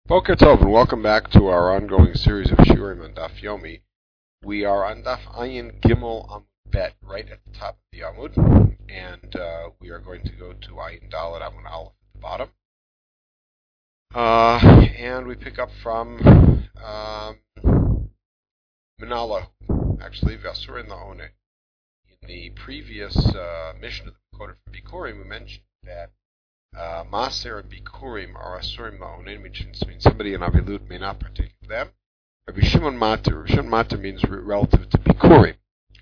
Boker Tov, and welcome back to our ongoing series of Shurim on Daf Yomi. We are on Daf Ayin Gimel Amud Bet, right at the top of the Amud, and we are going to go to Ayin Dalet Amud Aleph at the bottom. And we pick up from Minala, actually, Vasur in the One. In the previous mission that we quoted from Bikurim, we mentioned that Maser and Bikurim are Asurim La'onin, which means somebody in Avilut may not partake of them. Rabbi Shimon Mater means relative to Bikurim.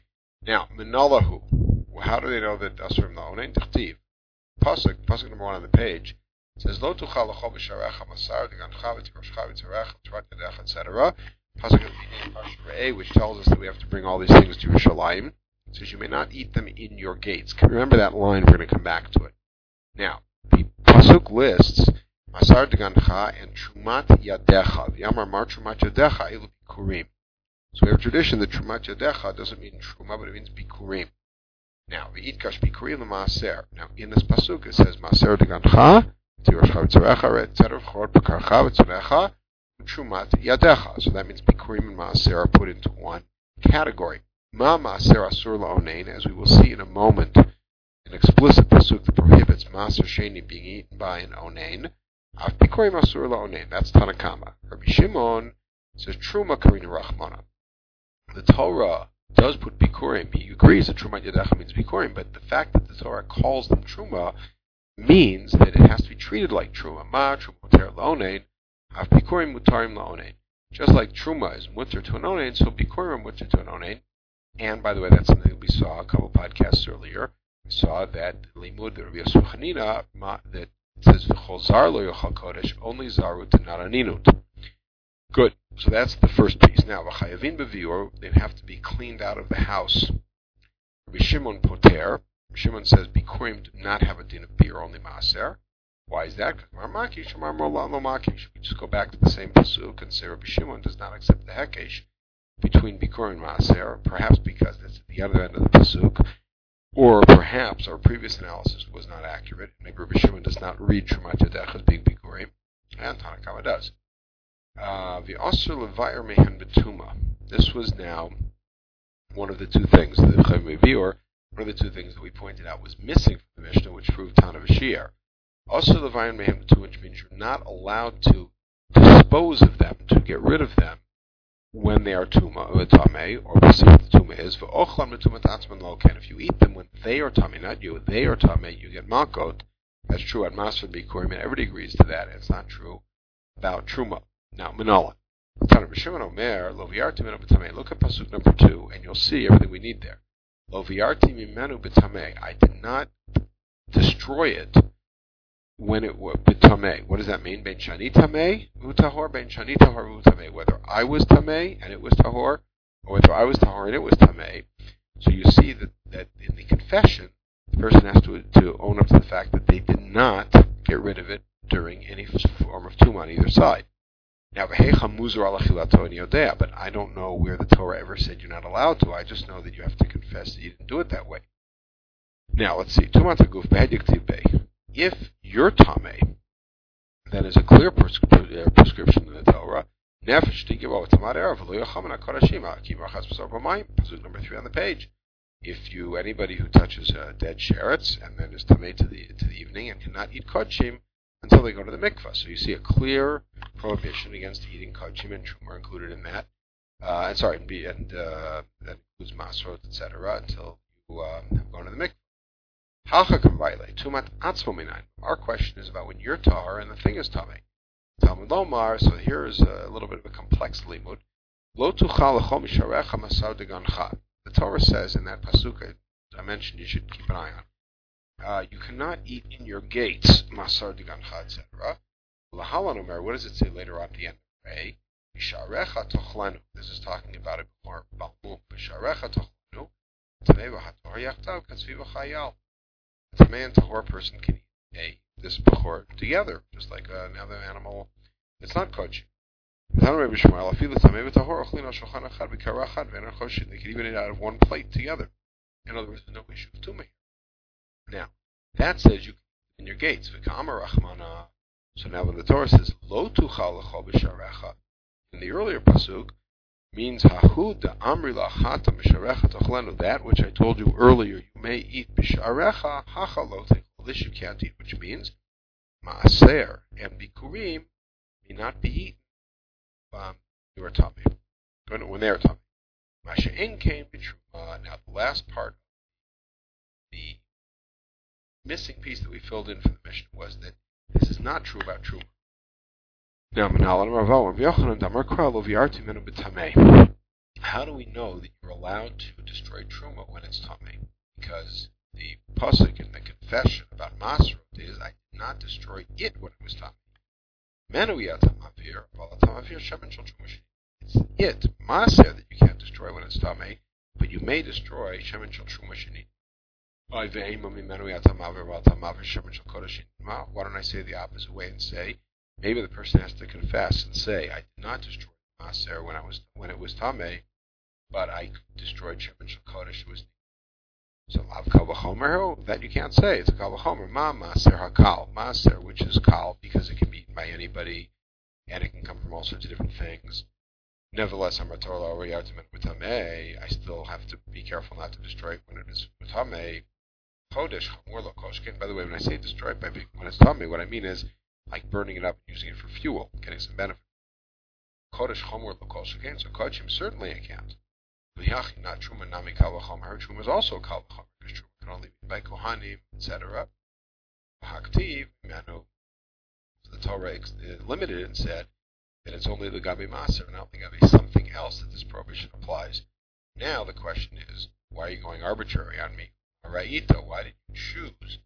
Now, Minalahu, how do they know that Asurim La'onin? Tichtiv. Pasuk number 1 on the page, says, Lo tuchal l'chol b'sharecha masar, d'gancha v'tiroshcha v'tirecha, v'tirat yadecha, etc. Pasuk in Pasuk which tells us that we have to bring all these things to Yerushalayim. It says, you may not eat them in your gates. Remember that line, we're going to come back to it. Now, the Pasuk lists Masar Degancha and Trumat Yadecha. The Amar Mar Trumat Yadecha Ilu Bikurim. So we have a tradition that Trumat Yadecha doesn't mean Truma, but it means Bikurim. Now, V'itkash Bikurim L'Maaser. Now, in this Pasuk it says Masar Degancha, Tiroshcha V'tzarecha, etc. V'chor B'karcha V'tzarecha, Trumat Yadecha. So that means Bikurim and Maaser are put into one category. Ma Maaser Asur La'onein, as we will see in a moment, an explicit pasuk that prohibits Maser Sheni being eaten by an Onain. Af Bikurim Asur La'onain. That's Tanakama. Rabbi Shimon says Truma Karina Rachmana. The Torah does put Bikurim. He agrees that Truma Yadecha means Bikurim, but the fact that the Torah calls them Truma means that it has to be treated like Truma. Ma Truma Mutar La'onain. Af Bikurim Mutarim La'onain. Just like Truma is mutar to an Onain, so Bikurim are mutar to an Onain. And by the way, that's something that we saw a couple podcasts earlier. We saw that Limud Rabbi Yosef Chanina that says V'chol Zar Lo Yochal Kodesh, only Zarut and not Aninut. Good. So that's the first piece. Now V'chayavin B'viur, they'd have to be cleaned out of the house. Rabbi Shimon Poter. Shimon says Bikurim do not have a din of beer, only Maaser. Why is that? Because Mar Makish, Mar Mola Lo Makish. We just go back to the same pasuk and say Rabbi Shimon does not accept the Hekesh between Bikurim and Maaser, perhaps because that's at the other end of the pasuk. Or perhaps our previous analysis was not accurate. Maybe Rabbi Shimon does not read Trumat Yadecha as being Bikurim, and Tanakama does. V'asur levayir mehen betuma. This was now one of the two things, one of the two things that we pointed out was missing from the Mishnah, which proved Tana V'Shir. Asur levayir mehen betuma, which means you're not allowed to dispose of them, to get rid of them, when they are tamei, or we'll see what the tuma is. If you eat them when they are tamei, not you, they are tamei, you get makot. That's true at Maser Bikurim, and everybody agrees to that. It's not true about truma. Now, Manola. Look at pasuk number 2, and you'll see everything we need there. I did not destroy it when it was b'tamei. What does that mean? Ben shani tamei utahor, ben shani tahor utamei. Whether I was tamei and it was tahor, or whether I was tahor and it was tamei. So you see that in the confession, the person has to own up to the fact that they did not get rid of it during any form of tumah on either side. Now, v'hecha muzar al achilato and yodea, but I don't know where the Torah ever said you're not allowed to. I just know that you have to confess that you didn't do it that way. Now, let's see. Tumat haguf behed yaktiv bei. If you're tamei, then is a clear prescription in the Torah. Nefesh tigivo tamad erev lo yochaman hakodashima kimar chas b'sar b'mayim. Pasuk number 3 on the page. If anybody who touches dead sherets and then is tamei to the evening and cannot eat kodshim until they go to the mikvah, so you see a clear prohibition against eating kodshim, and truma included in that. And that includes masrot, etc. Until you have gone to the mikvah. Our question is about when you're tahar and the thing is tamei. Talmud Lomar, so here is a little bit of a complex limud. Lo tuchal l'chol misharecha masar degancha. The Torah says in that pasuk I mentioned you should keep an eye on. You cannot eat in your gates masar degancha, etc. Lahalan Omer, what does it say later on at the end of Ray? Misharecha tochlanu. This is talking about a more balmum. Misharecha tochlanu. Tanei v'hator yachtav katzvi v'chayal. A tamei and tahor person can eat this bechor together, just like another animal. It's not kosher. They can even eat out of one plate together. In other words, there's no issue of tumah. Now, that says you can in your gates. So now when the Torah says lo tuchal l'chol b'sharecha, in the earlier pasuk means hahu da amri la'achata b'sharecha tochlenu, that which I told you earlier you may eat b'sharecha hacha lo techol, this you can't eat, which means maaser and bikurim may not be eaten you are tummy when they are tummy. Masha'en came b'truma. Now the last part, the missing piece that we filled in for the Mishnah was that this is not true about truma. Now, how do we know that you're allowed to destroy truma when it's tummy? Because the pasuk in the confession about Masrut is, I did not destroy it when it was tummy. It's it, Maser, that you can't destroy when it's tummy, but you may destroy shemen shel truma sheni. Why don't I say the opposite way and say, maybe the person has to confess and say, I did not destroy Maser when it was Tameh, but I destroyed Shemen Shel Kodesh. So Lav Kal V'chomer, that you can't say. It's a Kal V'chomer. Ma Maser HaKal. Maser, which is Kal, because it can be eaten by anybody, and it can come from all sorts of different things. Nevertheless, I still have to be careful not to destroy it when it is Tameh. Kodesh, by the way, when I say destroy it when it's tummy, what I mean is like burning it up and using it for fuel, getting some benefit. Kodesh chomor l'koshken, so kodshim certainly I can't. Not truma nami kal v'chomer. Truma is also kal v'chomer because truma can only be by kohanim, etc. Haktiv, the Torah limited it and said that it's only the gabi maser, not the gabi something else that this prohibition applies. Now the question is, why are you going arbitrary on me? Ra'ita, why did you choose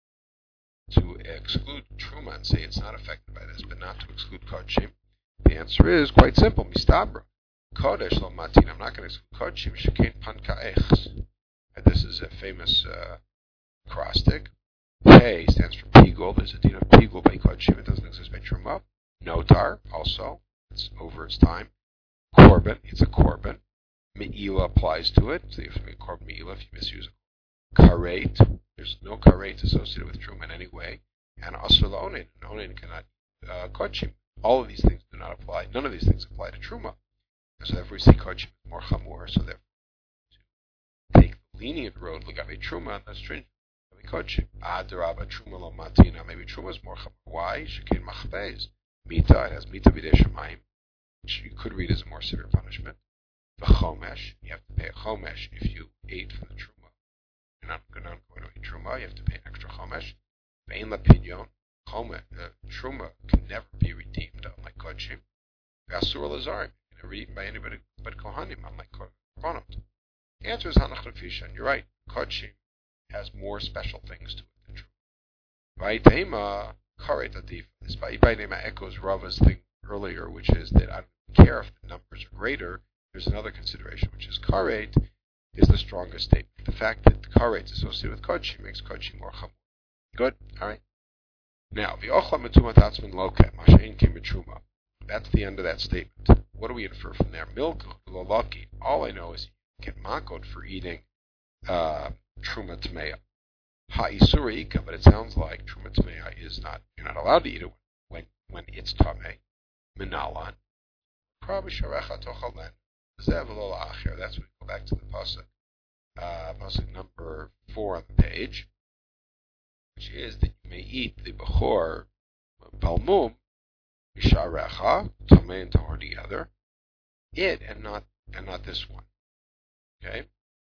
to exclude truma and say it's not affected by this, but not to exclude kodshim? The answer is quite simple. Mistabra. Kodesh lo matin. I'm not going to exclude kodshim. Shekein pan ka'echs. This is a famous acrostic. Pei stands for pigul. There's a din of pigul by kodshim. It doesn't exist by truma. Notar, also. It's over its time. Korban. It's a korban. Me'ila applies to it. So you have to make a korban me'ila if you misuse it. Karet, there's no karet associated with truma in any way, and asur la'onin, and onin cannot kodshim. All of these things do not apply. None of these things apply to truma. And so therefore we see kodshim is more chamor. So therefore, to take the lenient road l'gabe truma, and that's stringent. Kodshim. Adarabba truma lo matina. Maybe truma is more chamor. Why? Shekein machpez. Mita, it has mita b'dei shemayim, which you could read as a more severe punishment. The chomesh, you have to pay a chomesh if you ate from the truma. You're not going to eat truma, you have to pay an extra chomesh. Ve'in lapidyon, truma can never be redeemed, unlike kodshim. Ve'asur lazarim, never eaten by anybody but kohanim, unlike korbanot. The answer is hanach lefisha, and you're right. Kodshim has more special things to it than truma. Va'itema karet adif. This va'itema echoes Rava's thing earlier, which is that I don't care if the numbers are greater. There's another consideration, which is karet is the strongest statement. The fact that the karet is associated with kodshim makes kodshim more chamor. Good? Alright. Now, v'ochla metumat atzmin loket, masha'in kim b'truma. That's the end of that statement. What do we infer from there? Milk lolaki. All I know is you get makot for eating truma tmeya. Ha'isura ika, but it sounds like truma tmeya is not, you're not allowed to eat it when it's tameh. Minalan. Probably sharecha tochalen. Zev lo la'acher. That's when we go back to the pasuk. Pasuk number 4 on the page, which is that you may eat the bechor balmum misharecha, tamei and tahor together, it and not this one. Okay.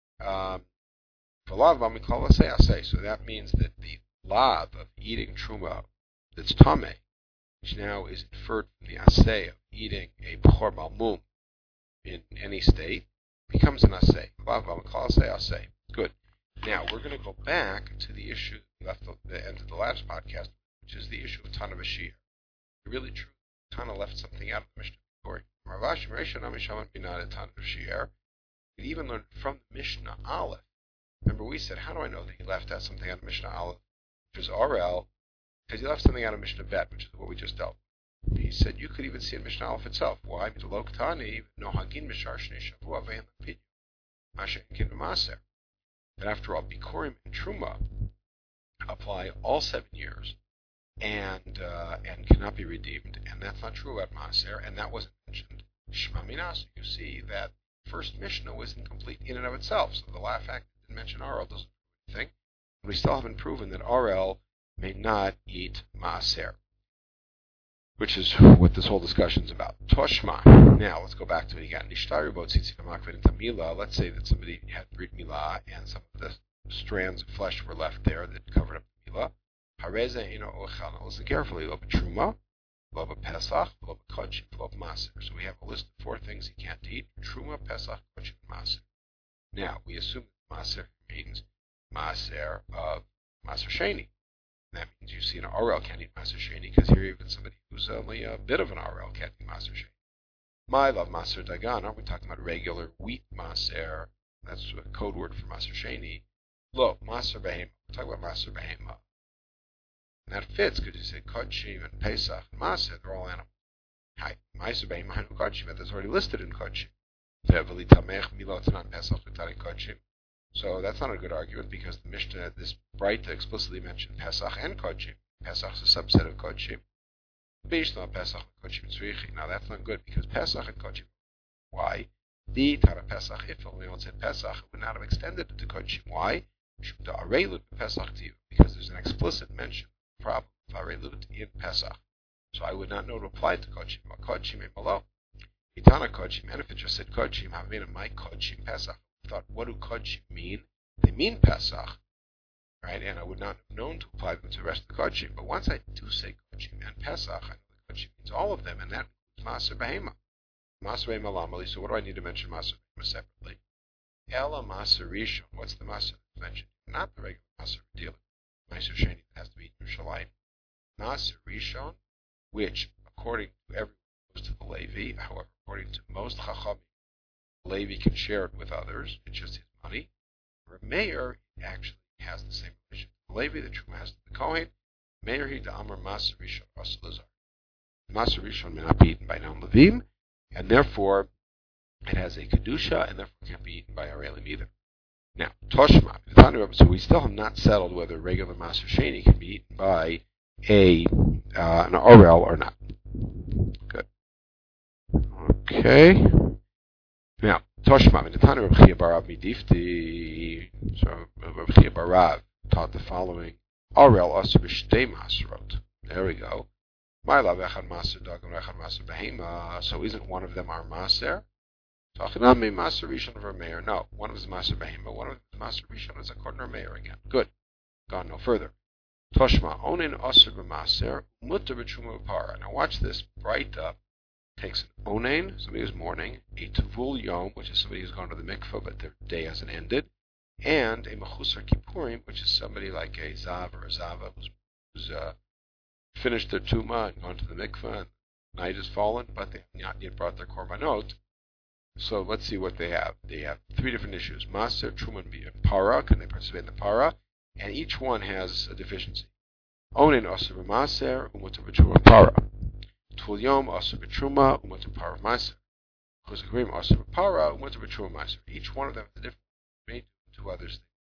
So that means that the lav of eating truma that's tamei, which now is inferred from the asay of eating a bechor balmum in any state, becomes an asay. Good. Now, we're going to go back to the issue we left at the end of the last podcast, which is the issue of Tana V'Shir. Really true. Tana left something out of the Mishnah story. Ravash Meresha Namishaman Binad Tana V'Shir. We even learned from the Mishnah Aleph. Remember, we said, how do I know that he left out something out of Mishnah Aleph, which is Orel, because he left something out of Mishnah Bet, which is what we just dealt with. He said you could even see in Mishnah Aleph itself. Why? Because Loktani no Hagin Mishar Shnei Shavua Ve'en Lapid Masha Kin Maser. But after all, Bikurim and Truma apply all 7 years, and cannot be redeemed, and that's not true about Maaser, and that wasn't mentioned. Shema Minas, you see that first Mishnah was incomplete in and of itself, so the fact that it didn't mention Arel doesn't prove anything. We still haven't proven that Arel may not eat Maaser, which is what this whole discussion is about. Toshma. Now, let's go back to it again. Let's say that somebody had Brit Milah, and some of the strands of flesh were left there that covered up the Milah. Listen carefully. Lo b'truma, lo b'pesach, lo b'kodshim, lo b'maser. So we have a list of 4 things he can't eat: truma, pesach, kodshim, maser. Now, we assume that maser means maser of maser sheni. That means you see an RL can't eat maser sheni, because here even somebody who's only a bit of an RL can't eat maser sheni. My love maser dagan. Aren't we talking about regular wheat maser? That's a code word for maser sheni. Lo maser behema. We're talking about maser behema. And that fits because you say kodshim and pesach and maser, they're all animals. Hi, maser behema hanu kodshim. That's already listed in kodshim. So that's not a good argument, because the Mishnah, this Breita, explicitly mentioned Pesach and Kodshim. Pesach is a subset of Kodshim. Now that's not good, because Pesach and Kodshim. Why? The Tara Pesach, if only one said Pesach, it would not have extended it to Kodshim. Why? Because there's an explicit mention of the problem of Arelut in Pesach. So I would not know to apply to Kodshim. Kodshim and below. Itana Kodshim, and if it just said Kodshim, Havina my Kodshim Pesach. I thought, what do Kodshim mean? They mean Pesach, right? And I would not have known to apply them to the rest of the Kodshim. But once I do say Kodshim and Pesach, I know that Kodshim means all of them, and that includes Maser Behema. Maser Behema Lamali, so what do I need to mention Maser Behema separately? Ela Maser Rishon, what's the Maser mentioned? Not the regular Maser dealer. Maser Sheni that has to be Yerushalayim. Maser Rishon, which, according to everyone, goes to the Levi, however, according to most Chachamim, Levi can share it with others. It's just his money. For a mayor, actually has the same relation to the Levi that Truma has to the Kohen. Mayor he da'amar Maser Rishon Rasul Maser Rishon may not be eaten by non-Levim, and therefore it has a Kedusha, and therefore can't be eaten by Arelim either. Now, Toshma, so we still have not settled whether regular Maser Sheni can be eaten by an Orel or not. Good. Okay. Now, Toshma, in the time of Reb Chia Barav Midifti, so Reb Chia Barav taught the following: Arel Aser B'Shtei Maserot. There we go. My love Echad Maser Dagan Echad Maser Behema. So isn't one of them our Maser? Tachinami Maser Rishon for Meir. No, one of them is Maser Behema. One of them is Maser Rishon is according to Meir again. Good. Gone no further. Toshma Onin Aser B'Maser Mutter B'Truma V'Para. Now watch this. Breita takes an onain, somebody who's mourning, a tavul yom, which is somebody who's gone to the mikveh but their day hasn't ended, and a mechusar kippurim, which is somebody like a zav or a zava who's finished their tumah and gone to the mikveh, and night has fallen, but they have not yet brought their korbanot. So let's see what they have. They have 3 different issues: maser, truma, and para. Can they participate in the para? And each one has a deficiency. Onain aser b'maser, umutar b'truma para. Tvul Yom Aser B'Truma Umutar Para Meiser. Chuzagrim Aser B'Para Umutar B'Truma Meiser. Each one of them is different. Made to others.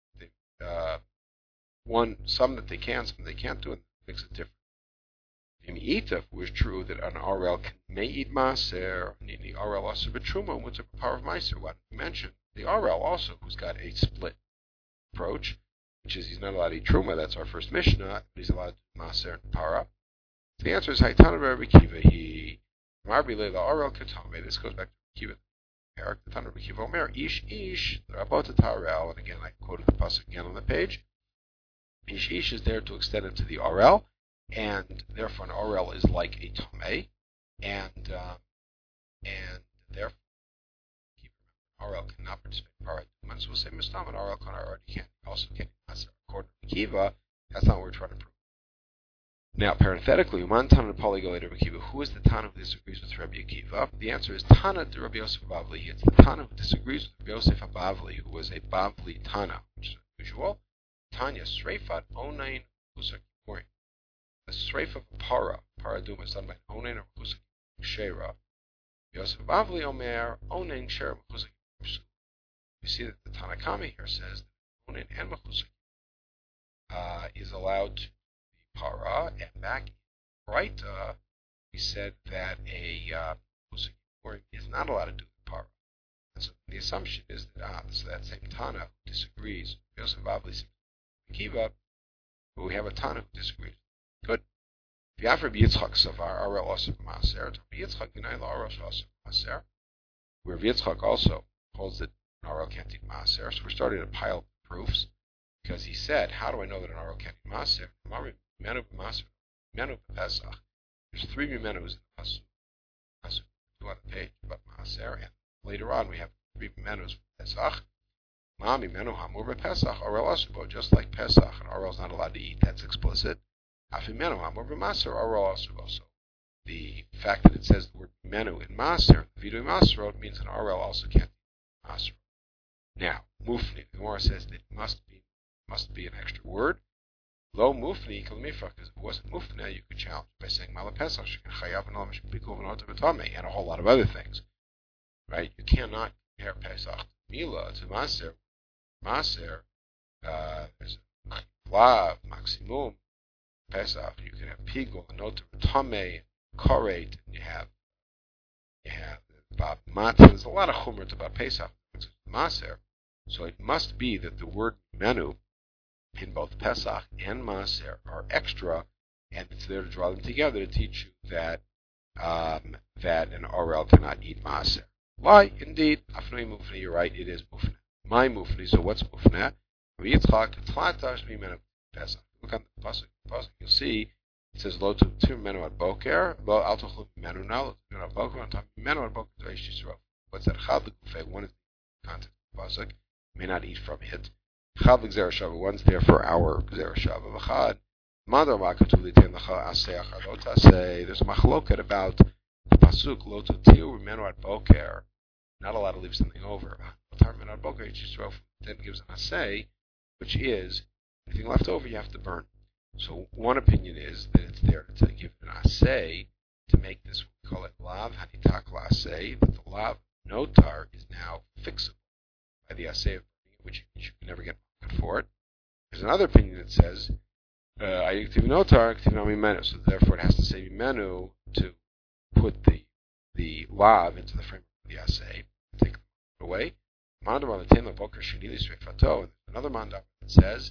Some that they can, some they can't do, and makes it different. In Itaf, it was true that an RL may eat Maser, and in the RL Aser B'Truma Umutar Para Meiser. What we mentioned, the RL also, who's got a split approach, which is he's not allowed to eat Truma. That's our first Mishnah. But he's allowed to eat Maser and Para. The answer is Haitana Rabbi Kiva. He Marbi Leila Arel Katame. This goes back to Kiva. Eric the Tana Rabbi Kiva Omer Ish about the Tarel, and again I quoted the pasuk again on the page. Ish is there to extend it to the RL, and therefore an RL is like a Tomei, and therefore RL cannot participate in Parat. So we'll say Mistam and RL already can't. Also can't. According to Kiva, that's not what we're trying to prove. Now, parenthetically, Uman Tana Polygalate Rabbi Akiva. Who is the Tana who disagrees with Rabbi Akiva? The answer is Tana de Rabbi Yosef Bavli. It's the Tana who disagrees with Rabbi Yosef Bavli, who was a Bavli Tana, which is unusual. Tanya Sreifat Onain Husak Kippurim. The Sreif of Paraduma, is done by Onain or Husak Shera. Yosef Bavli Omer Onain Shera Husak Kippurim. You see that the Tanakami here says that Onain and Mechusak is allowed to para, and back in Braita, we said that a Musik is not allowed to do the para. And so the assumption is that so that same Tana who disagrees, Yosef Avli Kiva, but we have a Tana who disagrees. Good. V'yafar b'Yitzchak savar arel osir b'maser. B'Yitzchak v'nai la'arel osir b'maser. Where Yitzchak also holds that an arel can't eat maser. So we're starting to pile proofs because he said, "How do I know that an arel can't eat maser?" Menu b'maser, menu b'Pesach. There's three menus in the pasuk, two on the page about maser, and later on we have three menus for Pesach. Mami menu hamur b'Pesach arel asubo, just like Pesach, and arel's not allowed to eat. That's explicit. Afimenu hamur b'maser arel asubo. So the fact that it says the word menu in maser, vidui maserot, means an arel also can't eat maser. Now mufni, the Gemara says that it must be an extra word. Lo mufni kol mifrach, because if it wasn't mufni, you could challenge by saying mala pesach shekin chayav and and a whole lot of other things. Right? You cannot compare Pesach to Mila to Maser. Maser, there's a Lav, Maximum, Pesach. You can have Pigul, Nota Tame, Korate, and you have Bab Matzah. There's a lot of chumrat about Pesach, Maser. So it must be that the word menu in both Pesach and Maser are extra, and it's there to draw them together to teach you that that an Orel cannot eat Maser. Why? Indeed, Afnei Mufni, you're right, it is Mufna. My Mufni, so what's Mufna? Yitzchak, Tlatash Mimenu Pesach. Look on the pasuk, you'll see it says Lo Tum Menu at Boker, Lo Altochlu Menu now, Lo Tum Boker, on top Menu at Boker to Eish Yisrael. What's that? Chad L'Gufei, one is the content of the pasuk, may not eat from it. Chad L'Gzera Shava, one's there for our Gzera Shava. V'chad, Madar Makatu L'Ten L'cha Aseh Achadot Aseh. There's a machloket about the pasuk Lo Tiu Menu at Boker. Not allowed to leave something over. Menu at Boker, Eish Yisrael then gives an Aseh, which is anything left over you have to burn. So one opinion is that it's there to give an asay to make this, we call it lav hanitak asay, that the lav notar is now fixable by the asay of burning, which you can never get for it. There's another opinion that says ayiktiv notar, aktiv nami menu, so therefore it has to say menu to put the lav into the framework of the asay, take it away. Mandam al the boker shenili srefato, and another mandam that says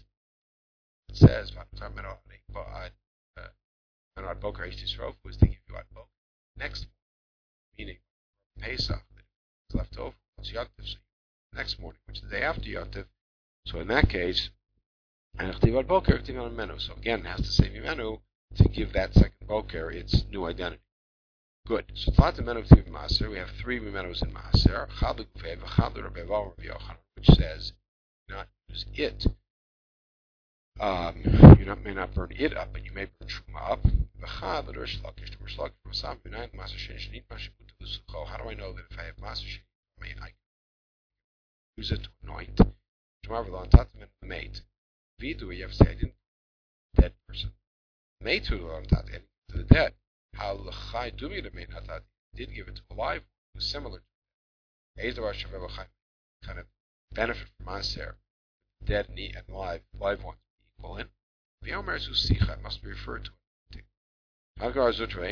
Boker was to give you at Boker next morning, meaning Pesach that is left over, it's Yontif, so next morning, which is the day after Yontif. So in that case, Boker, so again, it has to say menu to give that second Boker its new identity. Good. So Tlat Menu Tiv Maser, we have three menus in Maser, Chad L'Gufei, V'chad L'Rabbeinu Rabbi Yochanan, which says not use it. You may not burn it up, but you may burn truma up. How do I know that if I have maser I can use it to anoint? Vidu, you have to say I didn't dead person. Made to the dead. How l'chai dumi the main hatat did give it to a live one who's similar to it. Kind of benefit from maser, dead and live ones. In the Omer Zusicha must be referred to. Hagar Zutra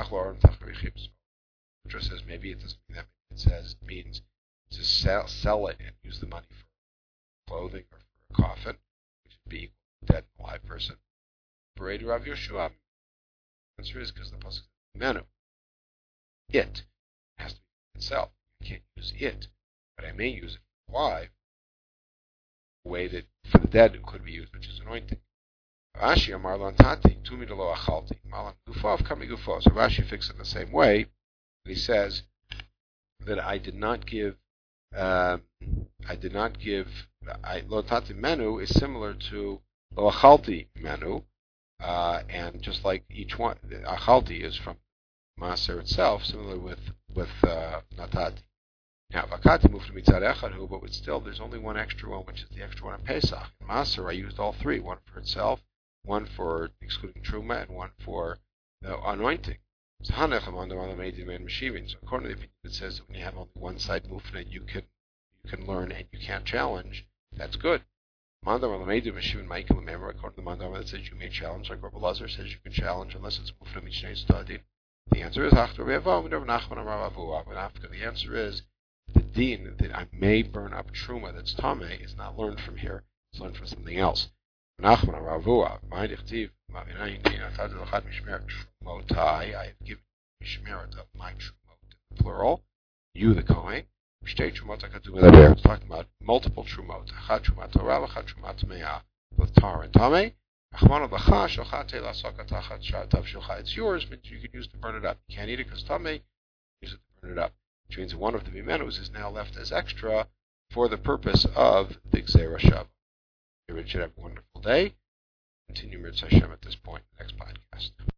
says maybe it doesn't mean that. It says it means to sell it and use the money for clothing or for a coffin, which would be equal to a dead and alive person. Parade Rav Yoshua. The answer is because the pasuk menu. It has to be itself. You can't use it, but I may use it for alive. The way that for the dead it could be used, which is anointing. Rashi Amar Lo Antati Tumi Lo Achalti Malam Gufov Kami Gufov. So Rashi fixes it in the same way. He says that I did not give Lo Antati menu is similar to Lo Achalti menu, and just like each one, Achalti is from Maser itself, similar with Natati. Now, Vakati moved to Mitzad Echad, but still, there's only one extra one, which is the extra one on Pesach. In Maser, I used all three, one for itself, one for excluding Truma, and one for anointing. So, according to the opinion that says that when you have only one side movement, you can learn and you can't challenge, that's good. Mandam Alamedu Meshivin Michael Member, according to the Mandam that says you may challenge, like Rabbi Lazar says you can challenge unless it's Mufra Mishneh Stadin. The answer is Achtor Be'avav, Rav Nachman Amar Avuah. But after the answer is the din that I may burn up truma that's tameh is not learned from here. It's learned from something else. Nachman Amar Avuah. I have given mishmeret of my trumot, plural. You the Kohen. It's talking about multiple trumot. Achad trumat Torah, achad trumat me'ah. Both tar and tameh. It's yours, but you can use to burn it up. You can't eat it because tameh. Use it to burn it up. Which means one of the bimenus is now left as extra for the purpose of the Gzera Shav. Everyone should have a wonderful day. Continue Mitzvah Hashem at this point, next podcast.